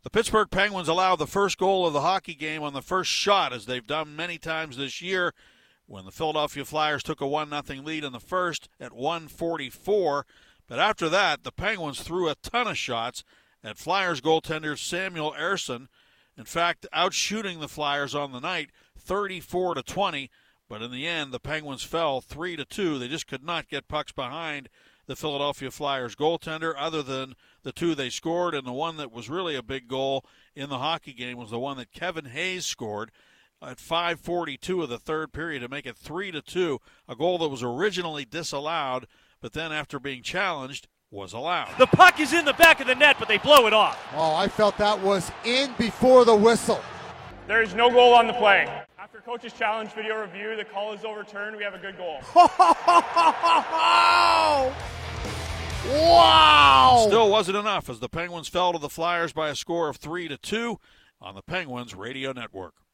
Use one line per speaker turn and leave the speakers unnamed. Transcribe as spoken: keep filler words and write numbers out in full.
The Pittsburgh Penguins allowed the first goal of the hockey game on the first shot, as they've done many times this year, when the Philadelphia Flyers took a one nothing lead in the first at one forty-four. But after that, the Penguins threw a ton of shots at Flyers goaltender Samuel Ersson. In fact, outshooting the Flyers on the night thirty-four to twenty. But in the end, the Penguins fell three to two. They just could not get pucks behind the Philadelphia Flyers goaltender, other than the two they scored, and the one that was really a big goal in the hockey game was the one that Kevin Hayes scored at five forty-two of the third period to make it three to two, a goal that was originally disallowed, but then after being challenged, was allowed.
The puck is in the back of the net, but they blow it off.
Oh, I felt that was in before the whistle.
There is no goal on the play. After coach's challenge video review, the call is overturned. We have a good goal.
Wow!
Still wasn't enough, as the Penguins fell to the Flyers by a score of three to two on the Penguins Radio Network.